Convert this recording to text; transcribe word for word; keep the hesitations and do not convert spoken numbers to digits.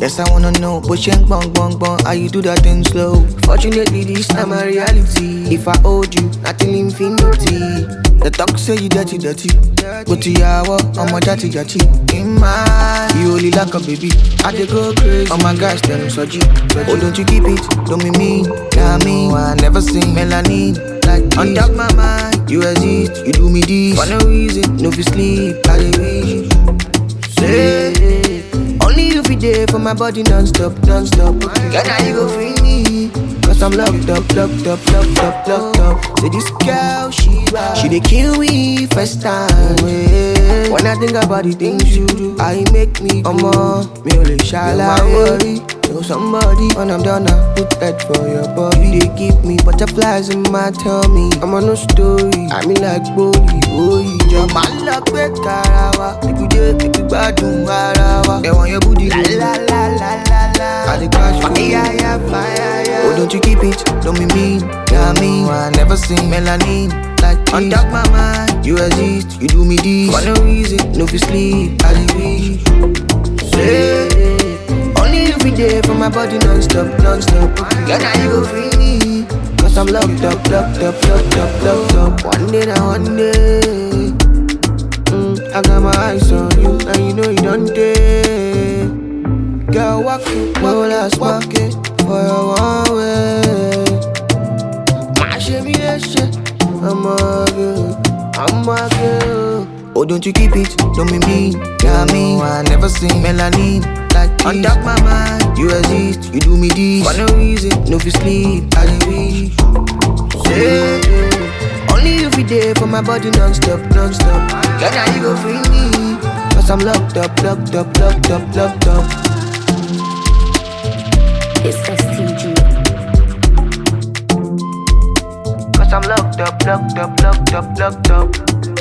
Yes, I wanna know, but she ain't bong bong bong. How you do that thing slow? Fortunately, this time my reality. If I hold you, nothing infinity. The talk say you dirty, dirty. But to yawa, I'm a dirty, dirty. In my, you only like a baby. I dey go crazy. Oh my gosh, tell them so G. Oh, don't you keep it? Don't be mean. Yeah, me, I never seen melanin like this. On top my mind, you exist. You do me this for no reason. No fi sleep, I dey wish. Say, only you fi there for my body non-stop, non-stop. Girl, now you go free me. Cause I'm locked up, locked up, locked up, locked up. Say this girl, she bad. She dey kill me first time. When I think about the things you do, I make me come on. Me only shall I worry. Know somebody when I'm done, I put that for your body. They give me butterflies in my tummy. I'm on no story. I mean like body, boy. Jump my luck, break karawa. Make you day, make you bad, do warawa. They want your booty, la la la la la la. I dey crash for you, yeah yeah, fire yeah. Oh, don't you keep it? Don't be mean, yeah me. I never seen melanin like this. On top my mind, you exist. You do me this for no reason, no fi sleep. I dey wish. Say. Every day for my body non-stop, non-stop. Girl, now you go free me. Cause I'm locked up, locked up, locked up, locked up. One day now, one day mm, I got my eyes on you, and you know you don't dare. Girl, walk it, no last walk it for your one way. My shimmy, that shit, I'm a girl, I'm a girl. Oh, don't you keep it, don't be mean, yeah me. I never seen melanin like this. On top my mind, you exist, you do me this for no reason, no fi sleep, I dey wish. Say, only you fi there for my body non-stop, non-stop. Girl, now you go free me. Cause I'm locked up, locked up, locked up, locked up. It's S T G. Cause I'm locked up, locked up, locked up, locked up.